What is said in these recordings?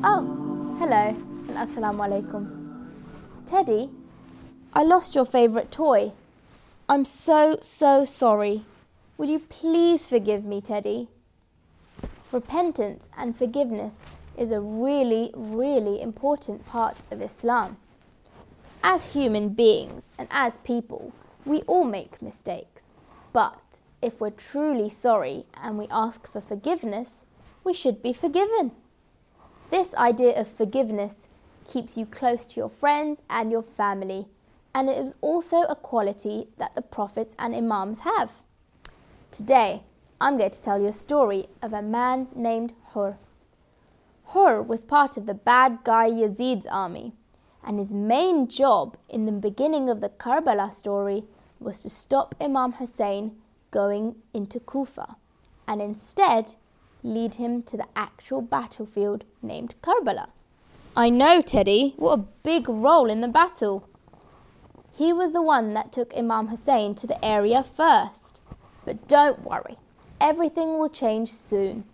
Oh, hello and assalamu alaikum. Teddy, I lost your favourite toy. I'm so sorry. Will you please forgive me, Teddy? Repentance and forgiveness is a really important part of Islam. As human beings and as people, we all make mistakes. But if we're truly sorry and we ask for forgiveness, we should be forgiven. This idea of forgiveness keeps you close to your friends and your family, and it is also a quality that the prophets and imams have. Today, I'm going to tell you a story of a man named Hur. Hur was part of the bad guy Yazid's army, and his main job in the beginning of the Karbala story was to stop Imam Hussein going into Kufa, and instead lead him to the actual battlefield named Karbala. I know, Teddy, what a big role in the battle. He was the one that took Imam Hussein to the area first. But don't worry, everything will change soon.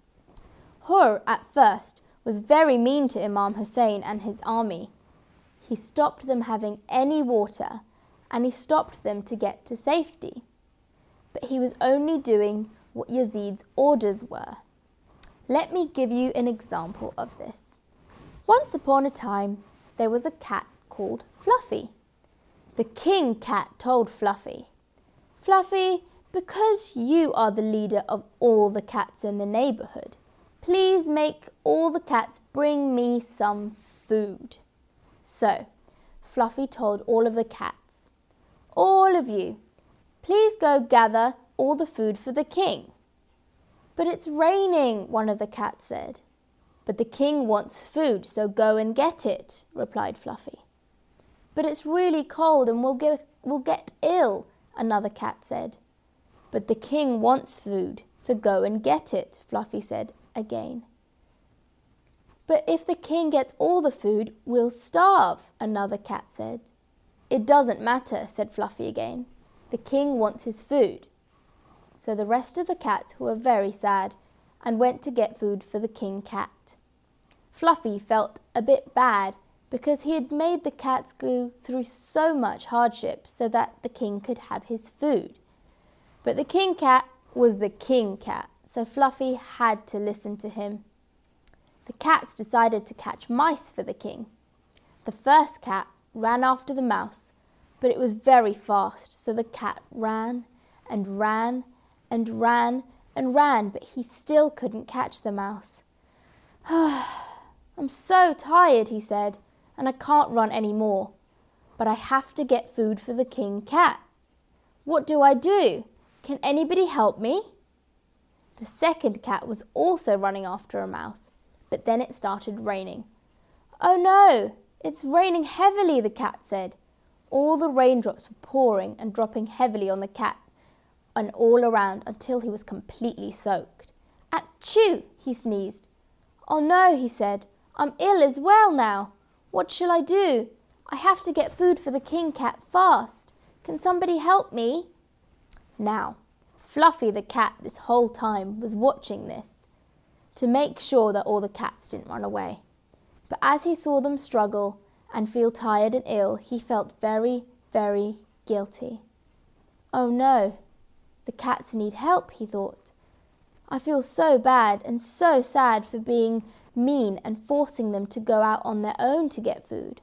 Hur at first was very mean to Imam Hussein and his army. He stopped them having any water, and he stopped them to get to safety. But he was only doing what Yazid's orders were. Let me give you an example of this. Once upon a time, there was a cat called Fluffy. The king cat told Fluffy, "Fluffy, because you are the leader of all the cats in the neighbourhood, please make all the cats bring me some food." So, Fluffy told all of the cats, "All of you, please go gather all the food for the king." "But it's raining," one of the cats said. "But the king wants food, so go and get it," replied Fluffy. "But it's really cold and we'll get ill," another cat said. "But the king wants food, so go and get it," Fluffy said again. "But if the king gets all the food, we'll starve," another cat said. "It doesn't matter," said Fluffy again. "The king wants his food." So the rest of the cats were very sad and went to get food for the king cat. Fluffy felt a bit bad because he had made the cats go through so much hardship so that the king could have his food. But the king cat was the king cat, so Fluffy had to listen to him. The cats decided to catch mice for the king. The first cat ran after the mouse, but it was very fast, so the cat ran and ran and ran and ran, but he still couldn't catch the mouse. "I'm so tired," he said, "and I can't run any more. But I have to get food for the king cat. What do I do? Can anybody help me?" The second cat was also running after a mouse, but then it started raining. "Oh no, it's raining heavily," the cat said. All the raindrops were pouring and dropping heavily on the cat and all around until he was completely soaked. "Achoo!" he sneezed. "Oh no," he said, "I'm ill as well now. What shall I do? I have to get food for the king cat fast. Can somebody help me?" Now, Fluffy the cat this whole time was watching this to make sure that all the cats didn't run away. But as he saw them struggle and feel tired and ill, he felt very guilty. "Oh no, the cats need help," he thought. "I feel so bad and so sad for being mean and forcing them to go out on their own to get food."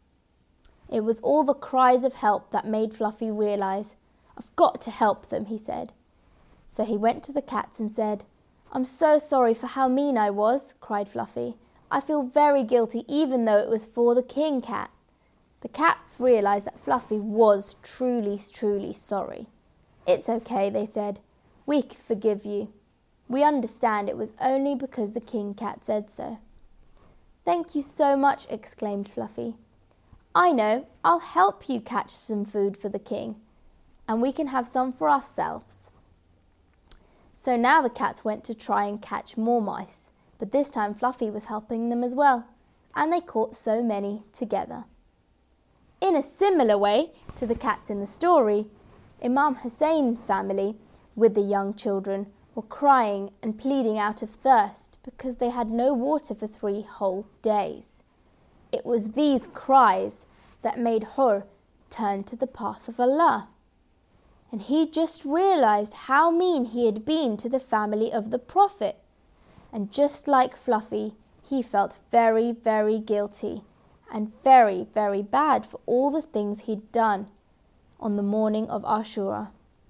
It was all the cries of help that made Fluffy realize, "I've got to help them," he said. So he went to the cats and said, "I'm so sorry for how mean I was," cried Fluffy. "I feel very guilty even though it was for the king cat." The cats realized that Fluffy was truly sorry. "It's okay," they said. "We forgive you. We understand it was only because the king cat said so." "Thank you so much," exclaimed Fluffy. "I know, I'll help you catch some food for the king, and we can have some for ourselves." So now the cats went to try and catch more mice, but this time Fluffy was helping them as well, and they caught so many together. In a similar way to the cats in the story, Imam Hussein's family, with the young children, were crying and pleading out of thirst because they had no water for 3 whole days. It was these cries that made Hur turn to the path of Allah. And he just realized how mean he had been to the family of the Prophet. And just like Fluffy, he felt very, very guilty and very, very bad for all the things he'd done on the morning of Ashura.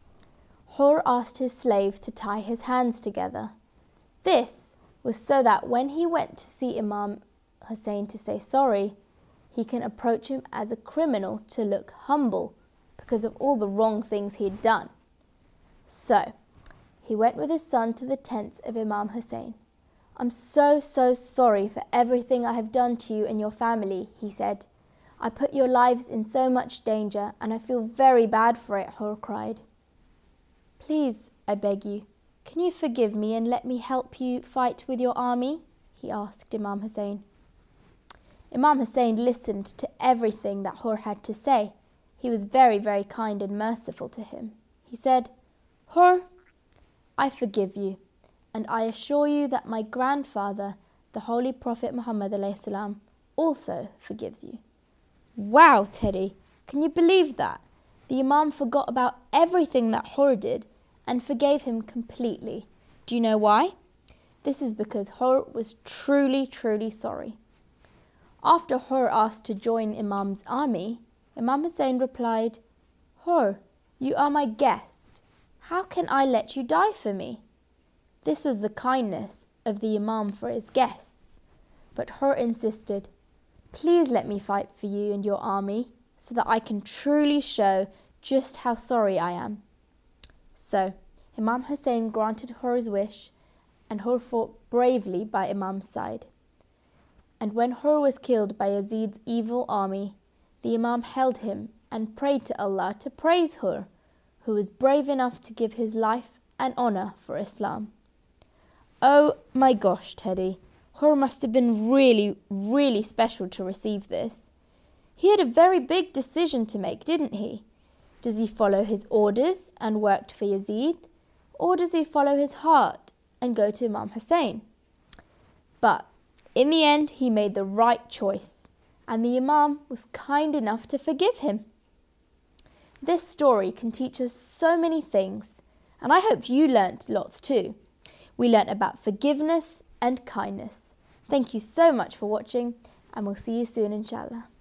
Hur asked his slave to tie his hands together. This was so that when he went to see Imam Hussein to say sorry, he can approach him as a criminal to look humble because of all the wrong things he'd done. So, he went with his son to the tents of Imam Hussein. "I'm so sorry for everything I have done to you and your family," he said. "I put your lives in so much danger and I feel very bad for it," Hur cried. "Please, I beg you, can you forgive me and let me help you fight with your army?" he asked Imam Hussein. Imam Hussein listened to everything that Hur had to say. He was very, very kind and merciful to him. He said, "Hur, I forgive you, and I assure you that my grandfather, the Holy Prophet Muhammad ﷺ, also forgives you." Wow, Teddy, can you believe that? The Imam forgot about everything that Hur did and forgave him completely. Do you know why? This is because Hur was truly, truly sorry. After Hur asked to join Imam's army, Imam Hussein replied, "Hur, you are my guest. How can I let you die for me?" This was the kindness of the Imam for his guests. But Hur insisted, "Please let me fight for you and your army so that I can truly show just how sorry I am." So, Imam Hussein granted Hur's wish and Hur fought bravely by Imam's side. And when Hur was killed by Yazid's evil army, the Imam held him and prayed to Allah to praise Hur, who was brave enough to give his life and honor for Islam. Oh my gosh, Teddy, Hur must have been really, really special to receive this. He had a very big decision to make, didn't he? Does he follow his orders and work for Yazid, or does he follow his heart and go to Imam Hussein? But in the end, he made the right choice, and the Imam was kind enough to forgive him. This story can teach us so many things, and I hope you learnt lots too. We learnt about forgiveness and kindness. Thank you so much for watching, and we'll see you soon, inshallah.